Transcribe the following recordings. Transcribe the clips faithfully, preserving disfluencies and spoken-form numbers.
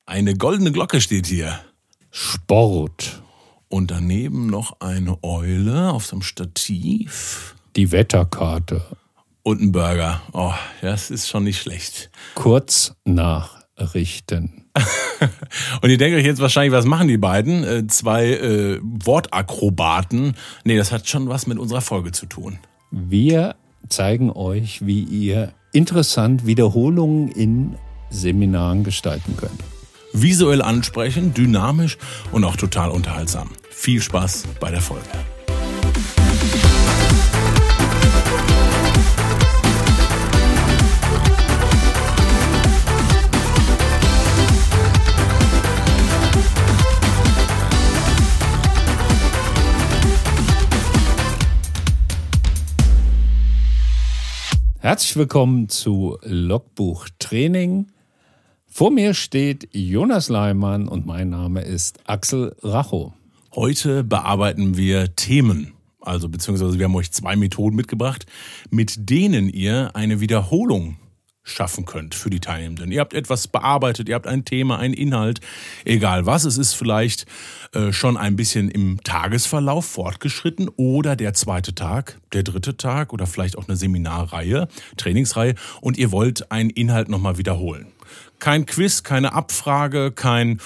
Eine goldene Glocke steht hier. Sport. Und daneben noch eine Eule auf so einem Stativ. Die Wetterkarte. Und ein Burger. Oh, das ist schon nicht schlecht. Kurznachrichten. Und ihr denkt euch jetzt wahrscheinlich, was machen die beiden? Äh, zwei äh, Wortakrobaten. Nee, das hat schon was mit unserer Folge zu tun. Wir zeigen euch, wie ihr interessant Wiederholungen in Seminaren gestalten könnt. Visuell ansprechend, dynamisch und auch total unterhaltsam. Viel Spaß bei der Folge. Herzlich willkommen zu Logbuch Training. Vor mir steht Jonas Leimann und mein Name ist Axel Rachow. Heute bearbeiten wir Themen, also beziehungsweise wir haben euch zwei Methoden mitgebracht, mit denen ihr eine Wiederholung schaffen könnt für die Teilnehmenden. Ihr habt etwas bearbeitet, ihr habt ein Thema, einen Inhalt, egal was. Es ist vielleicht äh, schon ein bisschen im Tagesverlauf fortgeschritten oder der zweite Tag, der dritte Tag oder vielleicht auch eine Seminarreihe, Trainingsreihe und ihr wollt einen Inhalt nochmal wiederholen. Kein Quiz, keine Abfrage, kein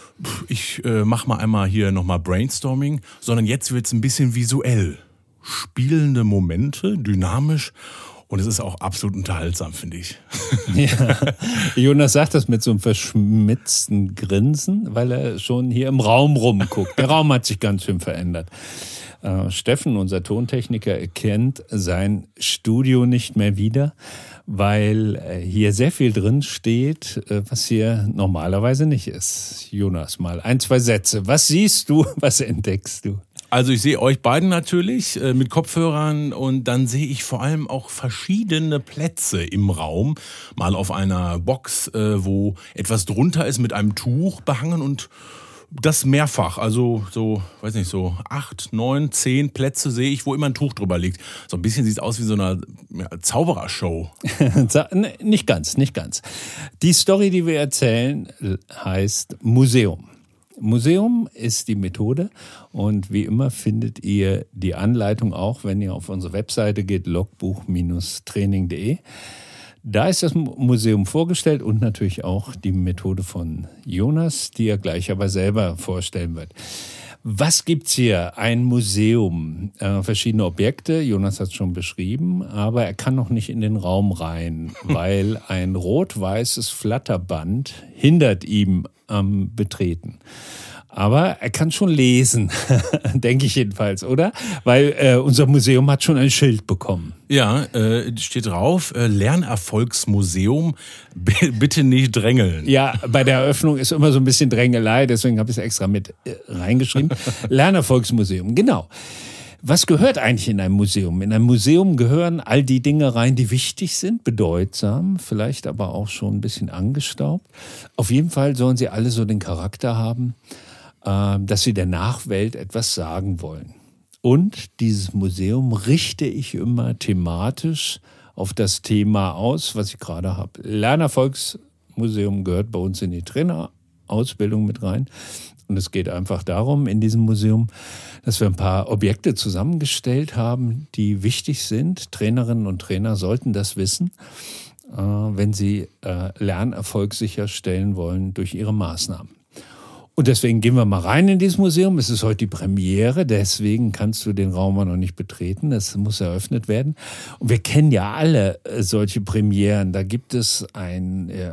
ich äh, mach mal einmal hier nochmal Brainstorming, sondern jetzt wird es ein bisschen visuell. Spielende Momente, dynamisch. Und es ist auch absolut unterhaltsam, finde ich. Ja. Jonas sagt das mit so einem verschmitzten Grinsen, weil er schon hier im Raum rumguckt. Der Raum hat sich ganz schön verändert. Äh, Steffen, unser Tontechniker, erkennt sein Studio nicht mehr wieder, weil äh, hier sehr viel drin steht, äh, was hier normalerweise nicht ist. Jonas, mal ein, zwei Sätze. Was siehst du, was entdeckst du? Also ich sehe euch beiden natürlich äh, mit Kopfhörern und dann sehe ich vor allem auch verschiedene Plätze im Raum. Mal auf einer Box, äh, wo etwas drunter ist mit einem Tuch behangen und das mehrfach. Also so, weiß nicht, so acht, neun, zehn Plätze sehe ich, wo immer ein Tuch drüber liegt. So ein bisschen sieht es aus wie so eine ja, Zauberershow. Nicht ganz, nicht ganz. Die Story, die wir erzählen, heißt Museum. Museum ist die Methode und wie immer findet ihr die Anleitung auch, wenn ihr auf unsere Webseite geht, logbuch Training punkt de. Da ist das Museum vorgestellt und natürlich auch die Methode von Jonas, die er gleich aber selber vorstellen wird. Was gibt's hier? Ein Museum, äh, verschiedene Objekte, Jonas hat es schon beschrieben, aber er kann noch nicht in den Raum rein, weil ein rot-weißes Flatterband hindert ihm am Betreten. Aber er kann schon lesen, denke ich jedenfalls, oder? Weil äh, unser Museum hat schon ein Schild bekommen. Ja, äh, steht drauf, äh, Lernerfolgsmuseum, b- bitte nicht drängeln. Ja, bei der Eröffnung ist immer so ein bisschen Drängelei, deswegen habe ich es extra mit äh, reingeschrieben. Lernerfolgsmuseum, genau. Was gehört eigentlich in ein Museum? In ein Museum gehören all die Dinge rein, die wichtig sind, bedeutsam, vielleicht aber auch schon ein bisschen angestaubt. Auf jeden Fall sollen sie alle so den Charakter haben, dass sie der Nachwelt etwas sagen wollen. Und dieses Museum richte ich immer thematisch auf das Thema aus, was ich gerade habe. Lernerfolgsmuseum gehört bei uns in die Trainerausbildung mit rein. Und es geht einfach darum, in diesem Museum, dass wir ein paar Objekte zusammengestellt haben, die wichtig sind. Trainerinnen und Trainer sollten das wissen, wenn sie Lernerfolg sicherstellen wollen durch ihre Maßnahmen. Und deswegen gehen wir mal rein in dieses Museum. Es ist heute die Premiere, deswegen kannst du den Raum noch nicht betreten. Das muss eröffnet werden. Und wir kennen ja alle solche Premieren. Da gibt es ein äh,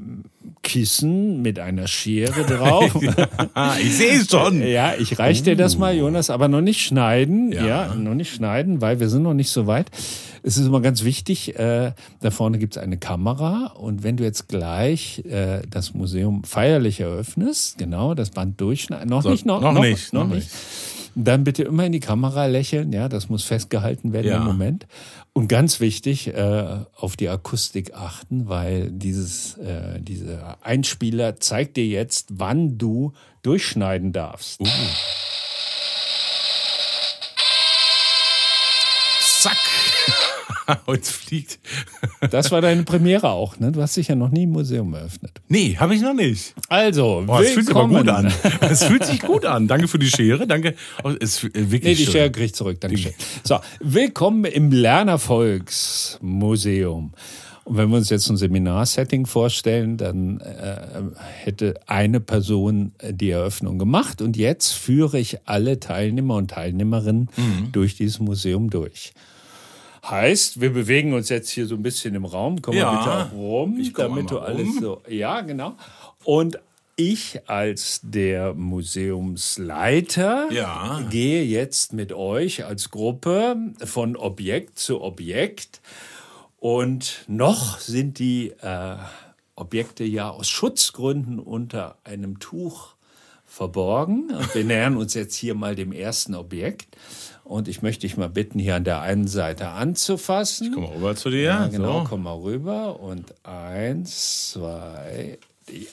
Kissen mit einer Schere drauf. Ja, ich sehe es schon. Ja, ich reiche dir das mal, Jonas, aber noch nicht schneiden. Ja. ja, noch nicht schneiden, weil wir sind noch nicht so weit. Es ist immer ganz wichtig, äh, da vorne gibt es eine Kamera und wenn du jetzt gleich äh, das Museum feierlich eröffnest, genau, das Band durchschneiden, noch so, nicht, noch, noch, noch nicht, noch noch nicht. Dann bitte immer in die Kamera lächeln, ja, das muss festgehalten werden ja. im Moment. Und ganz wichtig, äh, auf die Akustik achten, weil dieses, äh, dieser Einspieler zeigt dir jetzt, wann du durchschneiden darfst. Uh. Zack. Holz fliegt. Das war deine Premiere auch, ne? Du hast dich ja noch nie im Museum eröffnet. Nee, habe ich noch nicht. Also, Boah, es fühlt sich aber willkommen. gut an. Es fühlt sich gut an. Danke für die Schere. Danke. Oh, es ist wirklich Nee, die schön. Schere krieg ich zurück. Dankeschön. So, willkommen im Lernerfolgsmuseum. Und wenn wir uns jetzt ein Seminarsetting vorstellen, dann äh, hätte eine Person die Eröffnung gemacht und jetzt führe ich alle Teilnehmer und Teilnehmerinnen mhm. durch dieses Museum durch. Heißt, wir bewegen uns jetzt hier so ein bisschen im Raum. Komm Ja, mal bitte auch rum, ich komm damit du mal alles rum. so. Ja, genau. Und ich als der Museumsleiter Ja. gehe jetzt mit euch als Gruppe von Objekt zu Objekt. Und noch sind die äh, Objekte ja aus Schutzgründen unter einem Tuch verborgen. Und wir nähern uns jetzt hier mal dem ersten Objekt. Und ich möchte dich mal bitten, hier an der einen Seite anzufassen. Ich komme rüber zu dir. Ja, genau, So. komm mal rüber. Und eins, zwei, die.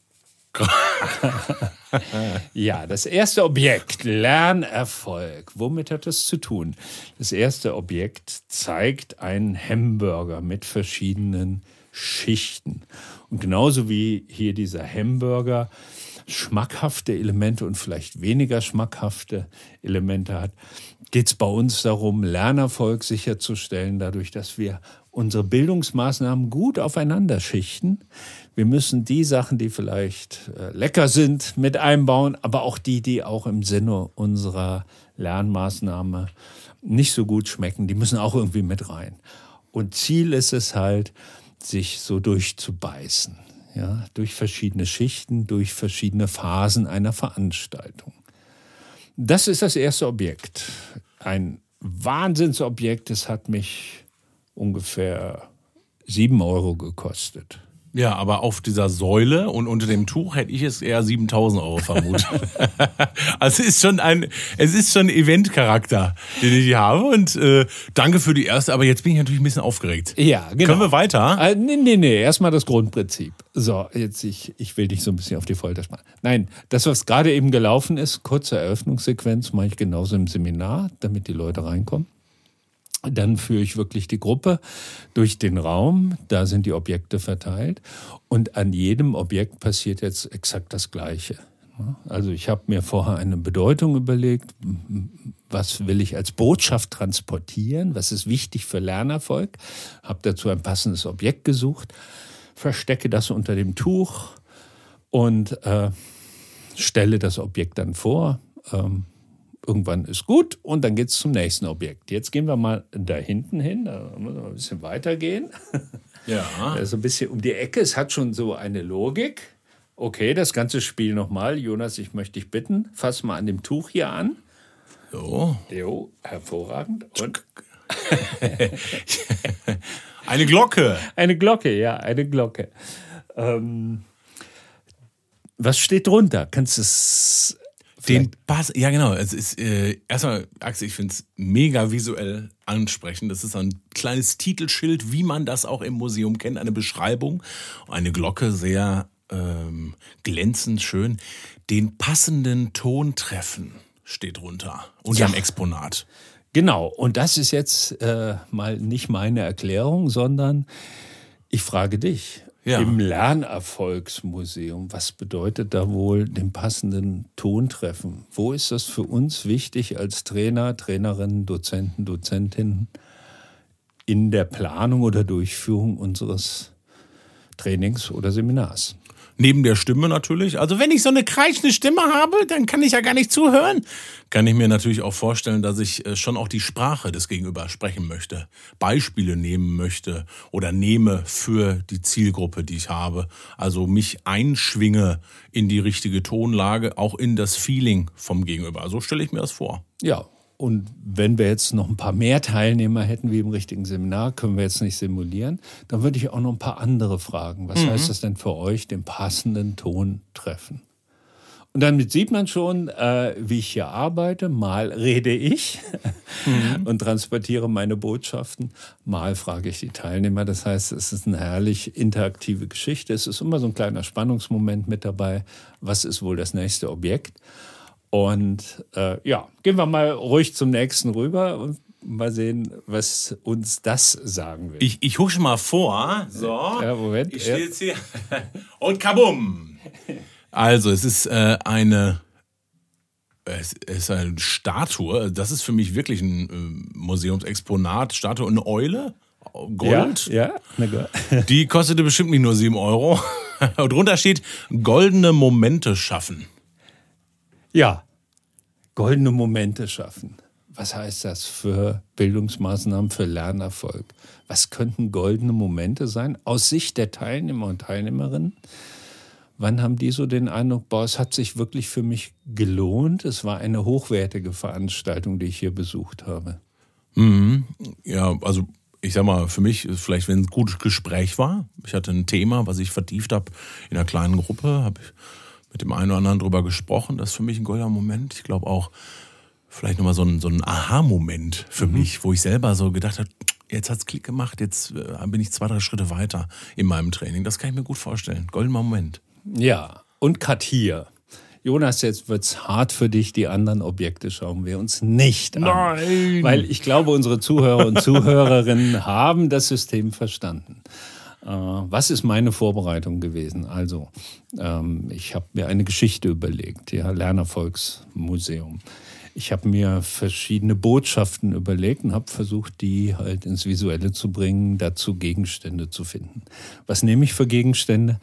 Ja, das erste Objekt, Lernerfolg. Womit hat das zu tun? Das erste Objekt zeigt einen Hamburger mit verschiedenen Schichten. Und genauso wie hier dieser Hamburger schmackhafte Elemente und vielleicht weniger schmackhafte Elemente hat, geht es bei uns darum, Lernerfolg sicherzustellen, dadurch, dass wir unsere Bildungsmaßnahmen gut aufeinander schichten. Wir müssen die Sachen, die vielleicht äh, lecker sind, mit einbauen, aber auch die, die auch im Sinne unserer Lernmaßnahme nicht so gut schmecken, die müssen auch irgendwie mit rein. Und Ziel ist es halt, sich so durchzubeißen, ja, durch verschiedene Schichten, durch verschiedene Phasen einer Veranstaltung. Das ist das erste Objekt. Ein Wahnsinnsobjekt, es hat mich ungefähr sieben Euro gekostet. Ja, aber auf dieser Säule und unter dem Tuch hätte ich es eher siebentausend Euro vermutet. Also es ist schon ein, es ist schon Eventcharakter, den ich hier habe. Und äh, danke für die erste, aber jetzt bin ich natürlich ein bisschen aufgeregt. Ja, genau. Können wir weiter? Äh, nee, nee, nee, erstmal das Grundprinzip. So, jetzt ich, ich will dich so ein bisschen auf die Folter spannen. Nein, das, was gerade eben gelaufen ist, kurze Eröffnungssequenz, mache ich genauso im Seminar, damit die Leute reinkommen. Dann führe ich wirklich die Gruppe durch den Raum, da sind die Objekte verteilt und an jedem Objekt passiert jetzt exakt das Gleiche. Also ich habe mir vorher eine Bedeutung überlegt, was will ich als Botschaft transportieren, was ist wichtig für Lernerfolg, habe dazu ein passendes Objekt gesucht, verstecke das unter dem Tuch und äh, stelle das Objekt dann vor. Ähm, Irgendwann ist gut und dann geht es zum nächsten Objekt. Jetzt gehen wir mal da hinten hin, da müssen wir ein bisschen weitergehen. Ja. So ein bisschen um die Ecke. Es hat schon so eine Logik. Okay, das ganze Spiel nochmal. Jonas, ich möchte dich bitten, fass mal an dem Tuch hier an. So. Jo, hervorragend. Und Eine Glocke. eine Glocke, ja, eine Glocke. Ähm, was steht drunter? Kannst du es... Den Bass, ja genau, es ist äh, erstmal, Axel, ich finde es mega visuell ansprechend. Das ist ein kleines Titelschild, wie man das auch im Museum kennt, eine Beschreibung, eine Glocke, sehr ähm, glänzend schön. Den passenden Ton treffen steht drunter unter dem Ja. Exponat. Genau, und das ist jetzt äh, mal nicht meine Erklärung, sondern ich frage dich. Ja. Im Lernerfolgsmuseum, was bedeutet da wohl den passenden Ton treffen? Wo ist das für uns wichtig als Trainer, Trainerinnen, Dozenten, Dozentinnen in der Planung oder Durchführung unseres Trainings oder Seminars? Neben der Stimme natürlich. Also wenn ich so eine kreischende Stimme habe, dann kann ich ja gar nicht zuhören. Kann ich mir natürlich auch vorstellen, dass ich schon auch die Sprache des Gegenüber sprechen möchte. Beispiele nehmen möchte oder nehme für die Zielgruppe, die ich habe. Also mich einschwinge in die richtige Tonlage, auch in das Feeling vom Gegenüber. So stelle ich mir das vor. Ja. Und wenn wir jetzt noch ein paar mehr Teilnehmer hätten wie im richtigen Seminar, können wir jetzt nicht simulieren, dann würde ich auch noch ein paar andere fragen. Was mhm. heißt das denn für euch, den passenden Ton treffen? Und damit sieht man schon, äh, wie ich hier arbeite. Mal rede ich mhm. und transportiere meine Botschaften. Mal frage ich die Teilnehmer. Das heißt, es ist eine herrlich interaktive Geschichte. Es ist immer so ein kleiner Spannungsmoment mit dabei. Was ist wohl das nächste Objekt? Und äh, ja, gehen wir mal ruhig zum nächsten rüber. Und Mal sehen, was uns das sagen will. Ich, ich husche mal vor. So. Ja, Moment. Ich stehe jetzt hier. Und kabum! Also, es ist äh, eine. Es ist eine Statue. Das ist für mich wirklich ein äh, Museumsexponat. Statue, eine Eule. Gold. Ja, ja, na gut. Die kostete bestimmt nicht nur sieben Euro. Und drunter steht: goldene Momente schaffen. Ja, goldene Momente schaffen. Was heißt das für Bildungsmaßnahmen, für Lernerfolg? Was könnten goldene Momente sein aus Sicht der Teilnehmer und Teilnehmerinnen? Wann haben die so den Eindruck, boah, es hat sich wirklich für mich gelohnt? Es war eine hochwertige Veranstaltung, die ich hier besucht habe. Mhm. Ja, also ich sag mal, für mich ist vielleicht, wenn es ein gutes Gespräch war. Ich hatte ein Thema, was ich vertieft habe in einer kleinen Gruppe, habe ich mit dem einen oder anderen drüber gesprochen. Das ist für mich ein goldener Moment. Ich glaube auch, vielleicht nochmal so ein, so ein Aha-Moment für mhm. mich, wo ich selber so gedacht habe, jetzt hat's Klick gemacht, jetzt äh, bin ich zwei, drei Schritte weiter in meinem Training. Das kann ich mir gut vorstellen. Goldener Moment. Ja, und Cut hier. Jonas, jetzt wird's hart für dich. Die anderen Objekte schauen wir uns nicht an. Nein! Weil ich glaube, unsere Zuhörer und Zuhörerinnen haben das System verstanden. Äh, was ist meine Vorbereitung gewesen? Also, ähm, ich habe mir eine Geschichte überlegt, ja, Lernerfolgsmuseum. Ich habe mir verschiedene Botschaften überlegt und habe versucht, die halt ins Visuelle zu bringen, dazu Gegenstände zu finden. Was nehme ich für Gegenstände?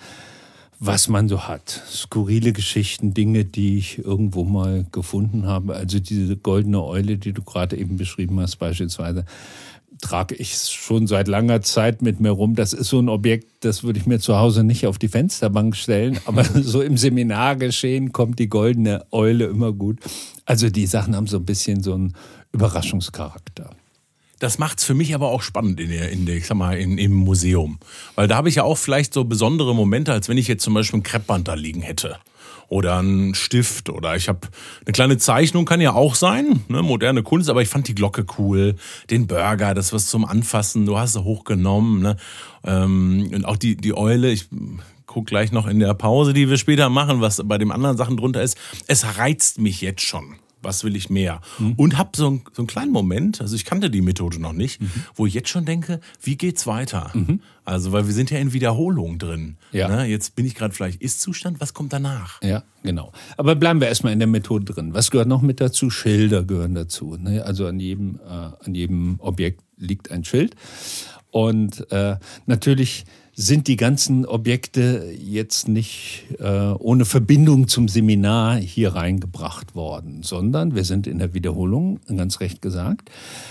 Was man so hat. Skurrile Geschichten, Dinge, die ich irgendwo mal gefunden habe. Also diese goldene Eule, die du gerade eben beschrieben hast beispielsweise, trage ich schon seit langer Zeit mit mir rum. Das ist so ein Objekt, das würde ich mir zu Hause nicht auf die Fensterbank stellen. Aber so im Seminargeschehen kommt die goldene Eule immer gut. Also die Sachen haben so ein bisschen so einen Überraschungscharakter. Das macht's für mich aber auch spannend in der, in der, ich sag mal, in, im Museum. Weil da habe ich ja auch vielleicht so besondere Momente, als wenn ich jetzt zum Beispiel ein Kreppband da liegen hätte. Oder einen Stift. Oder ich habe eine kleine Zeichnung, kann ja auch sein, ne, moderne Kunst, aber ich fand die Glocke cool. Den Burger, das was zum Anfassen, du hast es hochgenommen. Ne? Ähm, und auch die, die Eule, ich guck gleich noch in der Pause, die wir später machen, was bei den anderen Sachen drunter ist. Es reizt mich jetzt schon. Was will ich mehr? Mhm. Und habe so, ein, so einen kleinen Moment, also ich kannte die Methode noch nicht, mhm. wo ich jetzt schon denke, wie geht's weiter? Mhm. Also, weil wir sind ja in Wiederholung drin. Ja. Ne? Jetzt bin ich gerade vielleicht Ist-Zustand, was kommt danach? Ja, genau. Aber bleiben wir erstmal in der Methode drin. Was gehört noch mit dazu? Schilder gehören dazu. Ne? Also an jedem, äh, an jedem Objekt liegt ein Schild. Und äh, natürlich sind die ganzen Objekte jetzt nicht äh, ohne Verbindung zum Seminar hier reingebracht worden, sondern wir sind in der Wiederholung, ganz recht gesagt.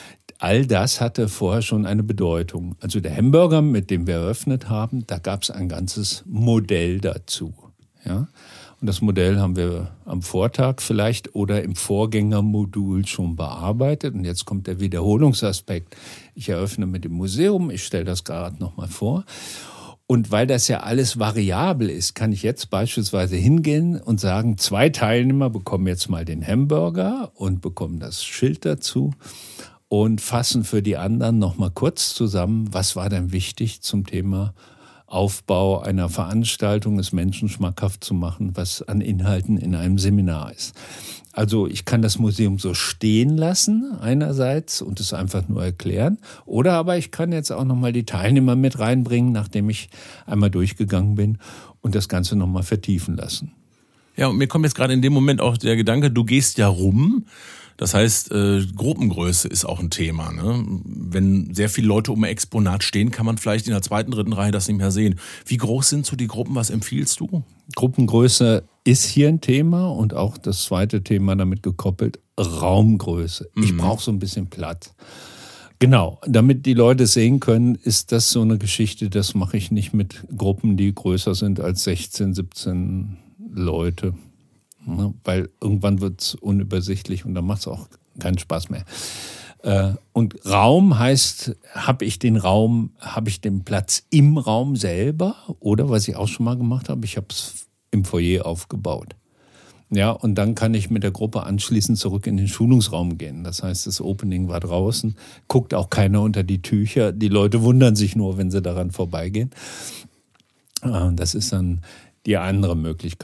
All das hatte vorher schon eine Bedeutung. Also der Hamburger, mit dem wir eröffnet haben, da gab es ein ganzes Modell dazu. Ja? Und das Modell haben wir am Vortag vielleicht oder im Vorgängermodul schon bearbeitet. Und jetzt kommt der Wiederholungsaspekt. Ich eröffne mit dem Museum, ich stelle das gerade nochmal vor. Und weil das ja alles variabel ist, kann ich jetzt beispielsweise hingehen und sagen, zwei Teilnehmer bekommen jetzt mal den Hamburger und bekommen das Schild dazu und fassen für die anderen nochmal kurz zusammen, was war denn wichtig zum Thema Aufbau einer Veranstaltung, es Menschen schmackhaft zu machen, was an Inhalten in einem Seminar ist. Also ich kann das Museum so stehen lassen einerseits und es einfach nur erklären. Oder aber ich kann jetzt auch nochmal die Teilnehmer mit reinbringen, nachdem ich einmal durchgegangen bin und das Ganze nochmal vertiefen lassen. Ja, und mir kommt jetzt gerade in dem Moment auch der Gedanke, du gehst ja rum. Das heißt, äh, Gruppengröße ist auch ein Thema. Ne? Wenn sehr viele Leute um ein Exponat stehen, kann man vielleicht in der zweiten, dritten Reihe das nicht mehr sehen. Wie groß sind so die Gruppen? Was empfiehlst du? Gruppengröße ist hier ein Thema und auch das zweite Thema damit gekoppelt, Raumgröße. Mhm. Ich brauche so ein bisschen Platz. Genau, damit die Leute sehen können, ist das so eine Geschichte, das mache ich nicht mit Gruppen, die größer sind als sechzehn, siebzehn Leute. Ne, weil irgendwann wird es unübersichtlich und dann macht es auch keinen Spaß mehr. Äh, und Raum heißt, habe ich den Raum, habe ich den Platz im Raum selber oder, was ich auch schon mal gemacht habe, ich habe es im Foyer aufgebaut. Ja, und dann kann ich mit der Gruppe anschließend zurück in den Schulungsraum gehen. Das heißt, das Opening war draußen, guckt auch keiner unter die Tücher. Die Leute wundern sich nur, wenn sie daran vorbeigehen. Äh, das ist dann die andere Möglichkeit.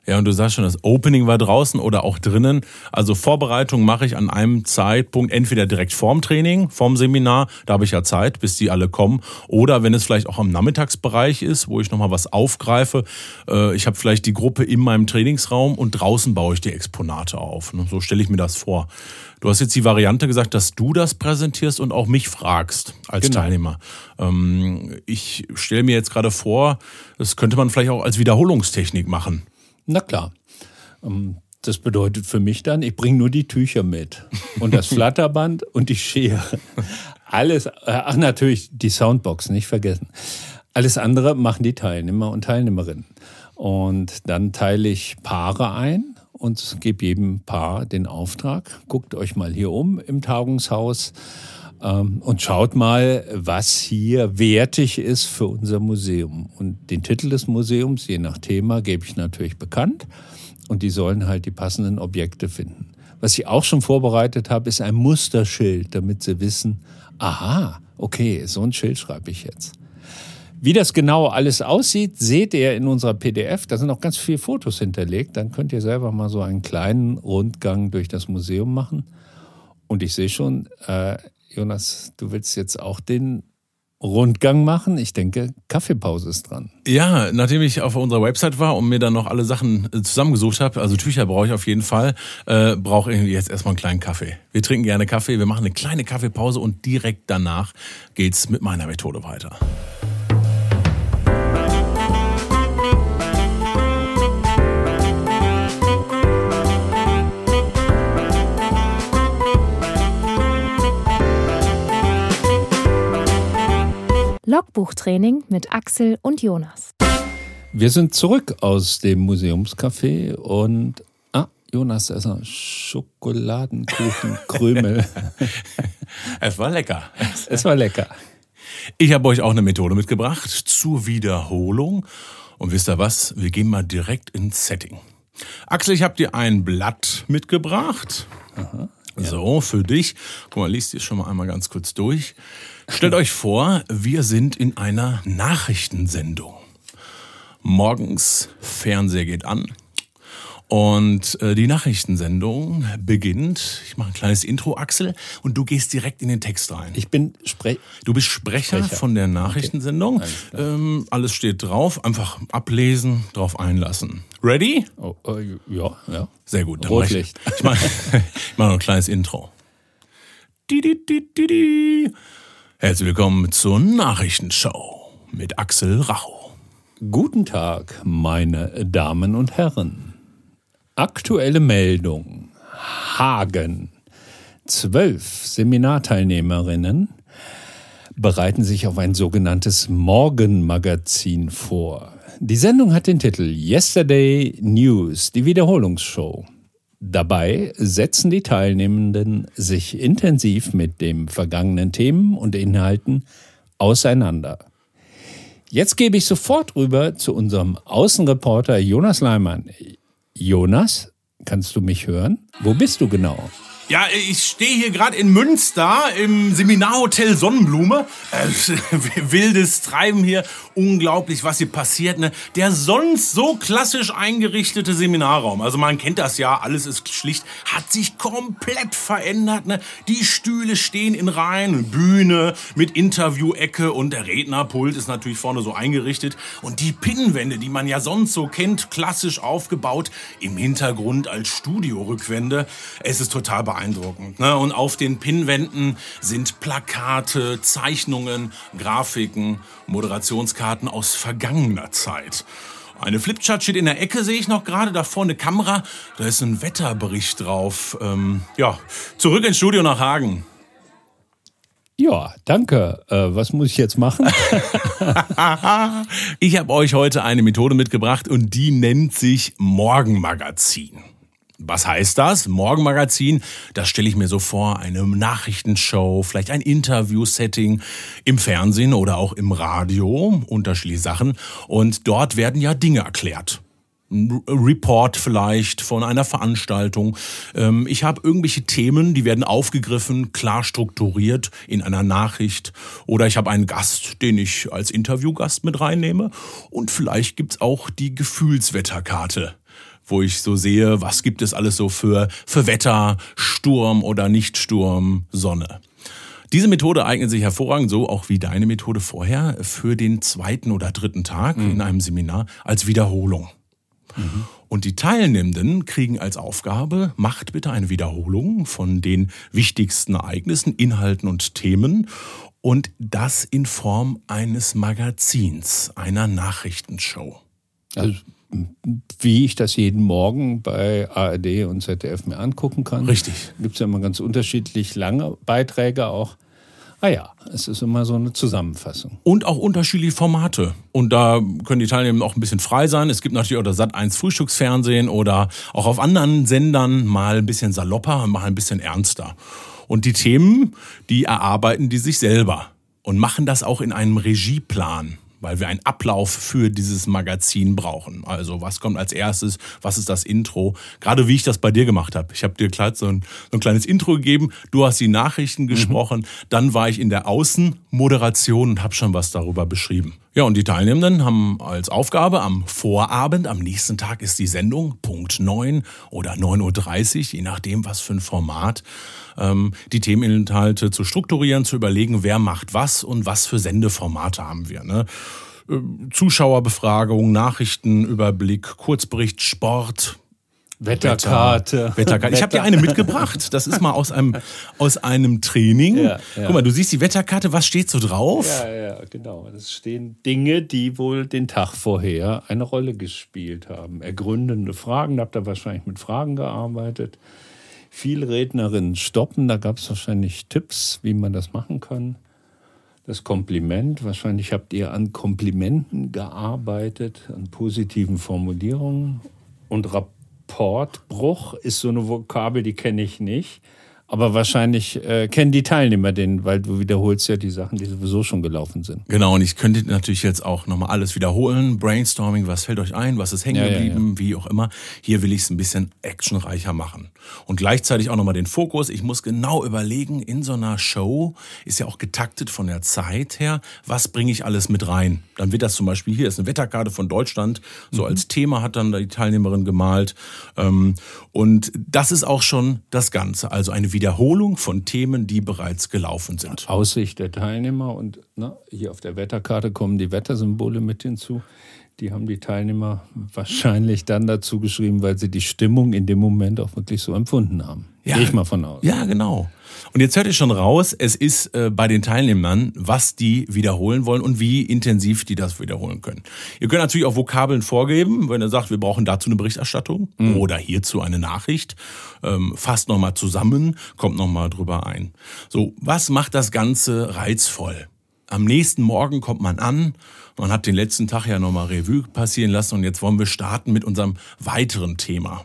Ja, und du sagst schon, das Opening war draußen oder auch drinnen. Also Vorbereitung mache ich an einem Zeitpunkt, entweder direkt vorm Training, vorm Seminar, da habe ich ja Zeit, bis die alle kommen. Oder wenn es vielleicht auch am Nachmittagsbereich ist, wo ich nochmal was aufgreife. Ich habe vielleicht die Gruppe in meinem Trainingsraum und draußen baue ich die Exponate auf. So stelle ich mir das vor. Du hast jetzt die Variante gesagt, dass du das präsentierst und auch mich fragst als genau. Teilnehmer. Ich stelle mir jetzt gerade vor, das könnte man vielleicht auch als Wiederholungstechnik machen. Na klar. Das bedeutet für mich dann, ich bringe nur die Tücher mit und das Flatterband und die Schere. Alles, ach natürlich, die Soundbox, nicht vergessen. Alles andere machen die Teilnehmer und Teilnehmerinnen. Und dann teile ich Paare ein und gebe jedem Paar den Auftrag. Guckt euch mal hier um im Tagungshaus und schaut mal, was hier wertig ist für unser Museum. Und den Titel des Museums, je nach Thema, gebe ich natürlich bekannt. Und die sollen halt die passenden Objekte finden. Was ich auch schon vorbereitet habe, ist ein Musterschild, damit sie wissen, aha, okay, so ein Schild schreibe ich jetzt. Wie das genau alles aussieht, seht ihr in unserer P D F. Da sind auch ganz viele Fotos hinterlegt. Dann könnt ihr selber mal so einen kleinen Rundgang durch das Museum machen. Und ich sehe schon, äh, Jonas, du willst jetzt auch den Rundgang machen. Ich denke, Kaffeepause ist dran. Ja, nachdem ich auf unserer Website war und mir dann noch alle Sachen zusammengesucht habe, also Tücher brauche ich auf jeden Fall, äh, brauche ich jetzt erstmal einen kleinen Kaffee. Wir trinken gerne Kaffee, wir machen eine kleine Kaffeepause und direkt danach geht's mit meiner Methode weiter. Logbuchtraining mit Axel und Jonas. Wir sind zurück aus dem Museumscafé und ah, Jonas, da ist ein Schokoladenkuchen, Krümel. Es war lecker. Es war lecker. Ich habe euch auch eine Methode mitgebracht zur Wiederholung. Und wisst ihr was? Wir gehen mal direkt ins Setting. Axel, ich habe dir ein Blatt mitgebracht. Aha. Ja. So, für dich. Guck mal, liest ihr schon mal einmal ganz kurz durch. Stellt euch vor, wir sind in einer Nachrichtensendung. Morgens, Fernseher geht an und äh, die Nachrichtensendung beginnt. Ich mache ein kleines Intro, Axel, und du gehst direkt in den Text rein. Ich bin Spre- Du bist Sprecher, Sprecher von der Nachrichtensendung. Okay. Alles, ähm, alles steht drauf, einfach ablesen, drauf einlassen. Ready? Oh, oh, ja, ja. Sehr gut. Dann Rotlicht. Mach ich ich mache ich mach noch ein kleines Intro. Di, di, di, di, di. Herzlich willkommen zur Nachrichtenshow mit Axel Rauch. Guten Tag, meine Damen und Herren. Aktuelle Meldung. Hagen. Zwölf Seminarteilnehmerinnen bereiten sich auf ein sogenanntes Morgenmagazin vor. Die Sendung hat den Titel Yesterday News, die Wiederholungsshow. Dabei setzen die Teilnehmenden sich intensiv mit den vergangenen Themen und Inhalten auseinander. Jetzt gebe ich sofort rüber zu unserem Außenreporter Jonas Leimann. Jonas, kannst du mich hören? Wo bist du genau? Ja, ich stehe hier gerade in Münster im Seminarhotel Sonnenblume. Äh, wildes Treiben hier, unglaublich, was hier passiert. Ne? Der sonst so klassisch eingerichtete Seminarraum, also man kennt das ja, alles ist schlicht, hat sich komplett verändert. Ne? Die Stühle stehen in Reihen, Bühne mit Interview-Ecke und der Rednerpult ist natürlich vorne so eingerichtet. Und die Pinnwände, die man ja sonst so kennt, klassisch aufgebaut, im Hintergrund als Studiorückwände. Es ist total beeindruckend. Beeindruckend, ne? Und auf den Pinnwänden sind Plakate, Zeichnungen, Grafiken, Moderationskarten aus vergangener Zeit. Eine Flipchart steht in der Ecke, sehe ich noch gerade, da vorne eine Kamera, da ist ein Wetterbericht drauf. Ähm, ja, zurück ins Studio nach Hagen. Ja, danke. Äh, was muss ich jetzt machen? Ich habe euch heute eine Methode mitgebracht und die nennt sich Morgenmagazin. Was heißt das? Morgenmagazin, das stelle ich mir so vor, eine Nachrichtenshow, vielleicht ein Interview-Setting im Fernsehen oder auch im Radio, unterschiedliche Sachen. Und dort werden ja Dinge erklärt. Ein Report vielleicht von einer Veranstaltung. Ich habe irgendwelche Themen, die werden aufgegriffen, klar strukturiert in einer Nachricht. Oder ich habe einen Gast, den ich als Interviewgast mit reinnehme. Und vielleicht gibt's auch die Gefühlswetterkarte. wo ich so sehe, was gibt es alles so für, für Wetter, Sturm oder Nichtsturm, Sonne. Diese Methode eignet sich hervorragend, so auch wie deine Methode vorher, für den zweiten oder dritten Tag mhm. in einem Seminar als Wiederholung. Mhm. Und die Teilnehmenden kriegen als Aufgabe, macht bitte eine Wiederholung von den wichtigsten Ereignissen, Inhalten und Themen und das in Form eines Magazins, einer Nachrichtenshow. Also wie ich das jeden Morgen bei A R D und Z D F mir angucken kann. Richtig. Gibt es ja immer ganz unterschiedlich lange Beiträge auch. Ah ja, es ist immer so eine Zusammenfassung. Und auch unterschiedliche Formate. Und da können die Teilnehmer auch ein bisschen frei sein. Es gibt natürlich auch das Sat eins Frühstücksfernsehen oder auch auf anderen Sendern mal ein bisschen salopper, mal ein bisschen ernster. Und die Themen, die erarbeiten die sich selber und machen das auch in einem Regieplan, weil wir einen Ablauf für dieses Magazin brauchen. Also was kommt als erstes, was ist das Intro? Gerade wie ich das bei dir gemacht habe. Ich habe dir gleich so ein, so ein kleines Intro gegeben, du hast die Nachrichten gesprochen, mhm. dann war ich in der Außenmoderation und habe schon was darüber beschrieben. Ja, und die Teilnehmenden haben als Aufgabe am Vorabend, am nächsten Tag ist die Sendung, Punkt neun oder neun Uhr dreißig, je nachdem was für ein Format, ähm, die Themeninhalte zu strukturieren, zu überlegen, wer macht was und was für Sendeformate haben wir, ne? Zuschauerbefragung, Nachrichtenüberblick, Kurzbericht, Sport, Wetterkarte. Wetter, Wetterkarte. Ich habe dir eine mitgebracht. Das ist mal aus einem, aus einem Training. Ja, ja. Guck mal, du siehst die Wetterkarte. Was steht so drauf? Ja, ja, genau. Es stehen Dinge, die wohl den Tag vorher eine Rolle gespielt haben. Ergründende Fragen. Da habt ihr wahrscheinlich mit Fragen gearbeitet. Viele Rednerinnen stoppen. Da gab es wahrscheinlich Tipps, wie man das machen kann. Das Kompliment. Wahrscheinlich habt ihr an Komplimenten gearbeitet, an positiven Formulierungen. Und Rapportbruch ist so eine Vokabel, die kenne ich nicht. Aber wahrscheinlich äh, kennen die Teilnehmer den, weil du wiederholst ja die Sachen, die sowieso schon gelaufen sind. Genau, und ich könnte natürlich jetzt auch nochmal alles wiederholen. Brainstorming, was fällt euch ein, was ist hängen geblieben, ja, ja, ja. wie auch immer. Hier will ich es ein bisschen actionreicher machen. Und gleichzeitig auch nochmal den Fokus. Ich muss genau überlegen, in so einer Show ist ja auch getaktet von der Zeit her, was bringe ich alles mit rein. Dann wird das zum Beispiel, hier ist eine Wetterkarte von Deutschland, so mhm. als Thema hat dann die Teilnehmerin gemalt. Und das ist auch schon das Ganze, also eine Wiederholung von Themen, die bereits gelaufen sind. Aussicht der Teilnehmer und na, hier auf der Wetterkarte kommen die Wettersymbole mit hinzu. Die haben die Teilnehmer wahrscheinlich dann dazu geschrieben, weil sie die Stimmung in dem Moment auch wirklich so empfunden haben. Ja, gehe ich mal von aus. Ja, genau. Und jetzt hört ihr schon raus, es ist äh, bei den Teilnehmern, was die wiederholen wollen und wie intensiv die das wiederholen können. Ihr könnt natürlich auch Vokabeln vorgeben, wenn ihr sagt, wir brauchen dazu eine Berichterstattung mhm. oder hierzu eine Nachricht. Ähm, fasst nochmal zusammen, kommt nochmal drüber ein. So, was macht das Ganze reizvoll? Am nächsten Morgen kommt man an, man hat den letzten Tag ja nochmal Revue passieren lassen und jetzt wollen wir starten mit unserem weiteren Thema.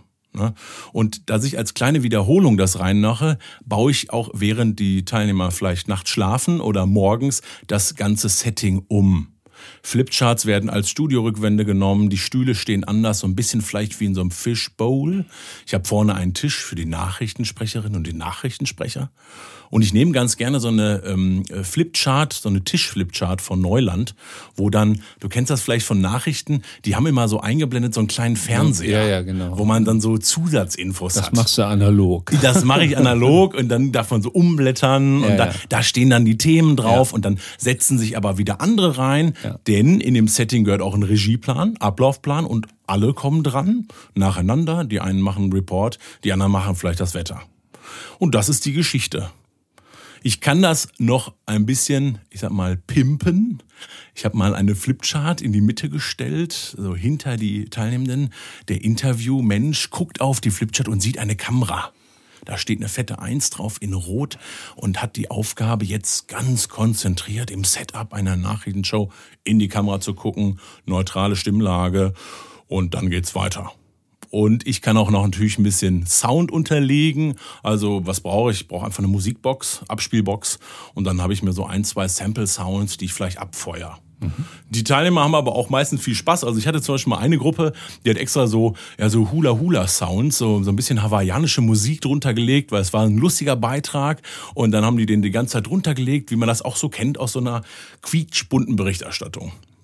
Und da ich als kleine Wiederholung das reinmache, baue ich auch, während die Teilnehmer vielleicht nachts schlafen oder morgens, das ganze Setting um. Flipcharts werden als Studiorückwände genommen, die Stühle stehen anders, so ein bisschen vielleicht wie in so einem Fishbowl. Ich habe vorne einen Tisch für die Nachrichtensprecherin und den Nachrichtensprecher. Und ich nehme ganz gerne so eine ähm, Flipchart, so eine Tischflipchart von Neuland, wo dann, du kennst das vielleicht von Nachrichten, die haben immer so eingeblendet so einen kleinen Fernseher, ja, ja, genau. wo man dann so Zusatzinfos das hat. Das machst du analog. Das mache ich analog und dann darf man so umblättern ja, und da, ja. da stehen dann die Themen drauf ja. und dann setzen sich aber wieder andere rein, ja. denn in dem Setting gehört auch ein Regieplan, Ablaufplan und alle kommen dran, nacheinander. Die einen machen einen Report, die anderen machen vielleicht das Wetter. Und das ist die Geschichte. Ich kann das noch ein bisschen, ich sag mal, pimpen. Ich habe mal eine Flipchart in die Mitte gestellt, so hinter die Teilnehmenden. Der Interviewmensch guckt auf die Flipchart und sieht eine Kamera. Da steht eine fette Eins drauf in Rot und hat die Aufgabe, jetzt ganz konzentriert im Setup einer Nachrichtenshow in die Kamera zu gucken, neutrale Stimmlage und dann geht's weiter. Und ich kann auch noch natürlich ein bisschen Sound unterlegen. Also was brauche ich? Ich brauche einfach eine Musikbox, Abspielbox. Und dann habe ich mir so ein, zwei Sample-Sounds, die ich vielleicht abfeuere. Mhm. Die Teilnehmer haben aber auch meistens viel Spaß. Also ich hatte zum Beispiel mal eine Gruppe, die hat extra so, ja, so Hula-Hula-Sounds, so, so ein bisschen hawaiianische Musik drunter gelegt, weil es war ein lustiger Beitrag. Und dann haben die den die ganze Zeit drunter gelegt, wie man das auch so kennt aus so einer quietschbunten Berichterstattung.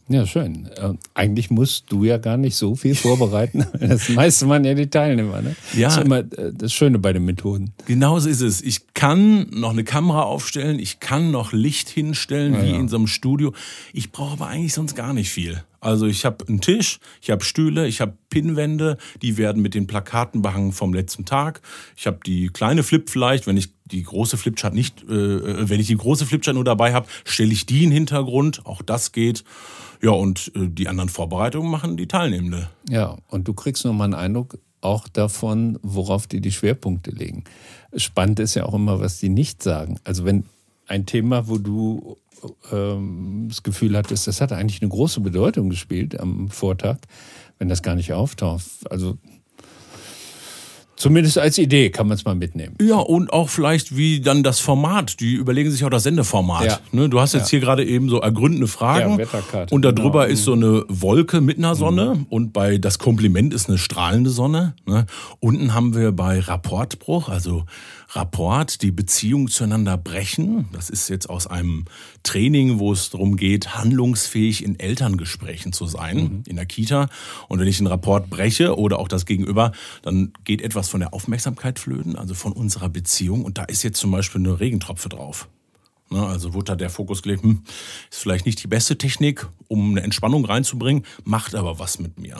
Ja, schön. Äh, eigentlich musst du ja gar nicht so viel vorbereiten. Das meiste waren ja die Teilnehmer. Ne? Ja. Das ist immer äh, das Schöne bei den Methoden. Genauso ist es. Ich kann noch eine Kamera aufstellen, ich kann noch Licht hinstellen, Ja, wie ja. in so einem Studio. Ich brauche aber eigentlich sonst gar nicht viel. Also ich habe einen Tisch, ich habe Stühle, ich habe Pinnwände, die werden mit den Plakaten behangen vom letzten Tag. Ich habe die kleine Flip vielleicht, wenn ich die große Flipchart nicht, äh, wenn ich die große Flipchart nur dabei habe, stelle ich die in den Hintergrund. Auch das geht. Ja, und äh, die anderen Vorbereitungen machen die Teilnehmende. Ja, und du kriegst nochmal einen Eindruck auch davon, worauf die die Schwerpunkte legen. Spannend ist ja auch immer, was die nicht sagen. Also wenn ein Thema, wo du ähm, das Gefühl hattest, das hat eigentlich eine große Bedeutung gespielt am Vortag, wenn das gar nicht auftaucht. Also zumindest als Idee kann man es mal mitnehmen. Ja, und auch vielleicht wie dann das Format. Die überlegen sich auch das Sendeformat. Ja. Ne, du hast jetzt Ja. hier gerade eben so ergründende Fragen. Ja, Wetterkarte, Und darüber genau. ist so eine Wolke mit einer Sonne. Mhm. Und bei das Kompliment ist eine strahlende Sonne. Ne? Unten haben wir bei Rapportbruch, also Rapport, die Beziehung zueinander brechen. Das ist jetzt aus einem Training, wo es darum geht, handlungsfähig in Elterngesprächen zu sein, mhm. in der Kita. Und wenn ich einen Rapport breche oder auch das Gegenüber, dann geht etwas von der Aufmerksamkeit flöten, also von unserer Beziehung. Und da ist jetzt zum Beispiel eine Regentropfe drauf. Also wurde da der Fokus gelegt, hm, ist vielleicht nicht die beste Technik, um eine Entspannung reinzubringen, macht aber was mit mir.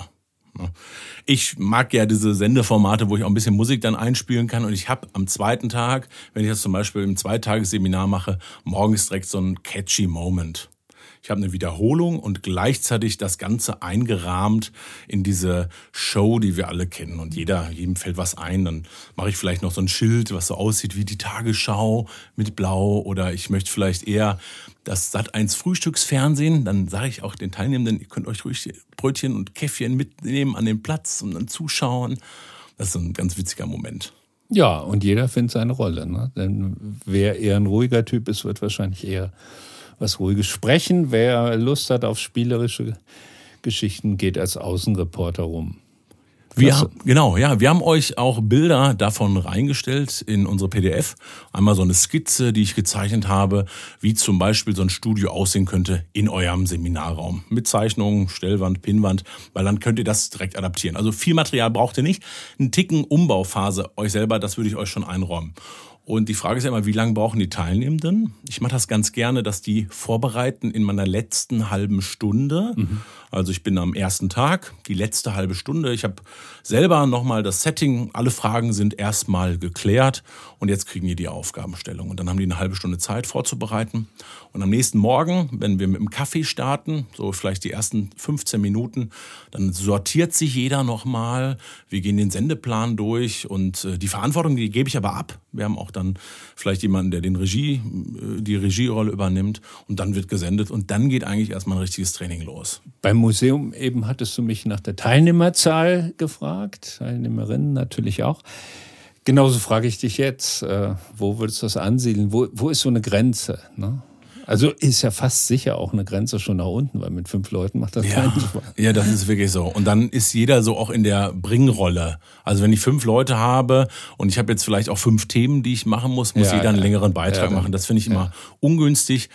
Ich mag ja diese Sendeformate, wo ich auch ein bisschen Musik dann einspielen kann. Und ich habe am zweiten Tag, wenn ich das zum Beispiel im Zweitagesseminar mache, morgens direkt so einen catchy Moment. Ich habe eine Wiederholung und gleichzeitig das Ganze eingerahmt in diese Show, die wir alle kennen. Und jeder, jedem fällt was ein. Dann mache ich vielleicht noch so ein Schild, was so aussieht wie die Tagesschau mit Blau. Oder ich möchte vielleicht eher das Sat eins Frühstücksfernsehen. Dann sage ich auch den Teilnehmenden, ihr könnt euch ruhig Brötchen und Käffchen mitnehmen an den Platz und dann zuschauen. Das ist so ein ganz witziger Moment. Ja, und jeder findet seine Rolle. Ne? Denn wer eher ein ruhiger Typ ist, wird wahrscheinlich eher was Ruhiges sprechen. Wer Lust hat auf spielerische Geschichten, geht als Außenreporter rum. Wir, genau, ja, wir haben euch auch Bilder davon reingestellt in unsere P D F. Einmal so eine Skizze, die ich gezeichnet habe, wie zum Beispiel so ein Studio aussehen könnte in eurem Seminarraum. Mit Zeichnungen, Stellwand, Pinnwand, weil dann könnt ihr das direkt adaptieren. Also viel Material braucht ihr nicht. Einen Ticken Umbauphase euch selber, das würde ich euch schon einräumen. Und die Frage ist ja immer, wie lange brauchen die Teilnehmenden? Ich mache das ganz gerne, dass die vorbereiten in meiner letzten halben Stunde. Mhm. Also ich bin am ersten Tag, die letzte halbe Stunde. Ich habe selber nochmal das Setting, alle Fragen sind erstmal geklärt und jetzt kriegen die die Aufgabenstellung. Und dann haben die eine halbe Stunde Zeit vorzubereiten. Und am nächsten Morgen, wenn wir mit dem Kaffee starten, so vielleicht die ersten fünfzehn Minuten, dann sortiert sich jeder nochmal. Wir gehen den Sendeplan durch und die Verantwortung, die gebe ich aber ab. Wir haben auch dann vielleicht jemanden, der den Regie, die Regierolle übernimmt und dann wird gesendet und dann geht eigentlich erstmal ein richtiges Training los. Beim Museum eben hattest du mich nach der Teilnehmerzahl gefragt, Teilnehmerinnen natürlich auch. Genauso frage ich dich jetzt, äh, wo würdest du das ansiedeln? Wo, wo ist so eine Grenze? Ne? Also ist ja fast sicher auch eine Grenze schon nach unten, weil mit fünf Leuten macht das ja, keinen Spaß. Ja, das ist wirklich so. Und dann ist jeder so auch in der Bringrolle. Also wenn ich fünf Leute habe und ich habe jetzt vielleicht auch fünf Themen, die ich machen muss, muss ja, jeder einen ja. längeren Beitrag ja, machen. Das finde ich immer ja. ungünstig.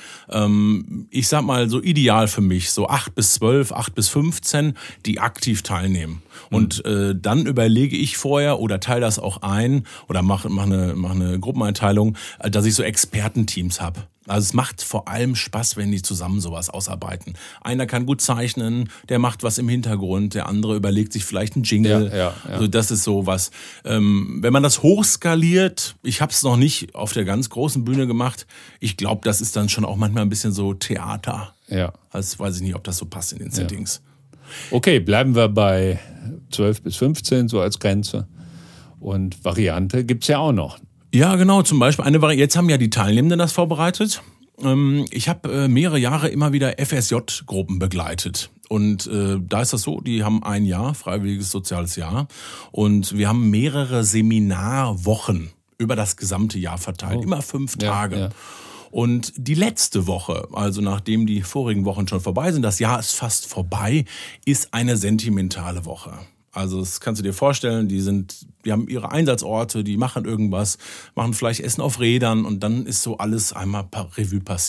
Ich sag mal so ideal für mich, so acht bis zwölf, acht bis fünfzehn, die aktiv teilnehmen. Und mhm. äh, dann überlege ich vorher oder teile das auch ein oder mache mach eine, mach eine Gruppeneinteilung, dass ich so Expertenteams habe. Also es macht vor allem Spaß, wenn die zusammen sowas ausarbeiten. Einer kann gut zeichnen, der macht was im Hintergrund, der andere überlegt sich vielleicht einen Jingle. Ja, ja, ja. Also das ist sowas. Ähm, wenn man das hochskaliert, ich habe es noch nicht auf der ganz großen Bühne gemacht, ich glaube, das ist dann schon auch manchmal ein bisschen so Theater. Ja. Also weiß ich nicht, ob das so passt in den Settings. Ja. Okay, bleiben wir bei zwölf bis fünfzehn so als Grenze. Und Variante gibt's ja auch noch. Ja, genau, zum Beispiel eine Variante. Jetzt haben ja die Teilnehmenden das vorbereitet. Ich habe mehrere Jahre immer wieder F S J-Gruppen begleitet. Und äh, da ist das so, die haben ein Jahr, freiwilliges soziales Jahr. Und wir haben mehrere Seminarwochen über das gesamte Jahr verteilt. Oh. Immer fünf Tage. Ja, ja. Und die letzte Woche, also nachdem die vorigen Wochen schon vorbei sind, das Jahr ist fast vorbei, ist eine sentimentale Woche. Also das kannst du dir vorstellen, die sind, die haben ihre Einsatzorte, die machen irgendwas, machen vielleicht Essen auf Rädern und dann ist so alles einmal Revue passiert.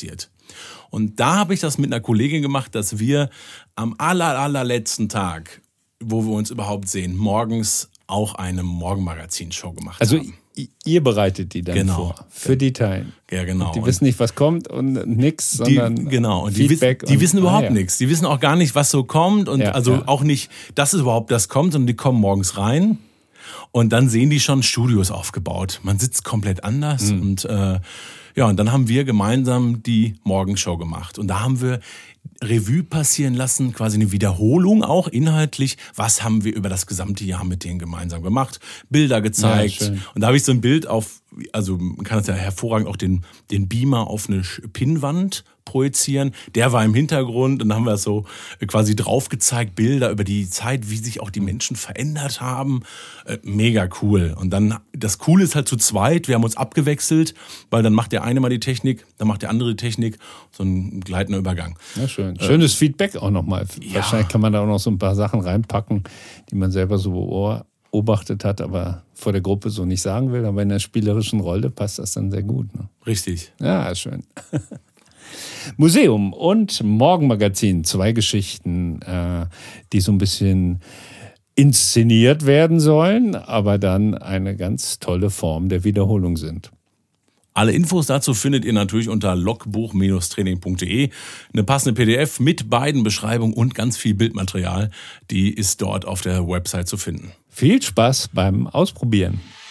Und da habe ich das mit einer Kollegin gemacht, dass wir am aller, allerletzten Tag, wo wir uns überhaupt sehen, morgens auch eine Morgenmagazin-Show gemacht also haben. Also ihr bereitet die dann genau. vor für die Teilnehmer. Ja, genau. Und die wissen nicht, was kommt und nix, sondern die, genau. Und Feedback. Die, wissen, die und, wissen überhaupt ah, ja. nichts. Die wissen auch gar nicht, was so kommt und ja, also ja. auch nicht, dass es überhaupt das kommt, sondern die kommen morgens rein. Und dann sehen die schon Studios aufgebaut. Man sitzt komplett anders. Mhm. Und äh, ja, und dann haben wir gemeinsam die Morgenshow gemacht. Und da haben wir Revue passieren lassen, quasi eine Wiederholung auch inhaltlich. Was haben wir über das gesamte Jahr mit denen gemeinsam gemacht? Bilder gezeigt. Ja, und da habe ich so ein Bild auf, also man kann das ja hervorragend auch den, den Beamer auf eine Pinnwand projizieren. Der war im Hintergrund und dann haben wir so quasi drauf gezeigt, Bilder über die Zeit, wie sich auch die Menschen verändert haben. Äh, mega cool. Und dann, das Coole ist halt zu zweit, wir haben uns abgewechselt, weil dann macht der eine mal die Technik, dann macht der andere die Technik, so ein gleitender Übergang. Ja, schön. Schönes äh, Feedback auch nochmal. Ja. Wahrscheinlich kann man da auch noch so ein paar Sachen reinpacken, die man selber so beobachtet hat, aber vor der Gruppe so nicht sagen will. Aber in der spielerischen Rolle passt das dann sehr gut. Ne? Richtig. Ja, schön. Museum und Morgenmagazin, zwei Geschichten, äh, die so ein bisschen inszeniert werden sollen, aber dann eine ganz tolle Form der Wiederholung sind. Alle Infos dazu findet ihr natürlich unter logbuch Training punkt de. Eine passende P D F mit beiden Beschreibungen und ganz viel Bildmaterial, die ist dort auf der Website zu finden. Viel Spaß beim Ausprobieren.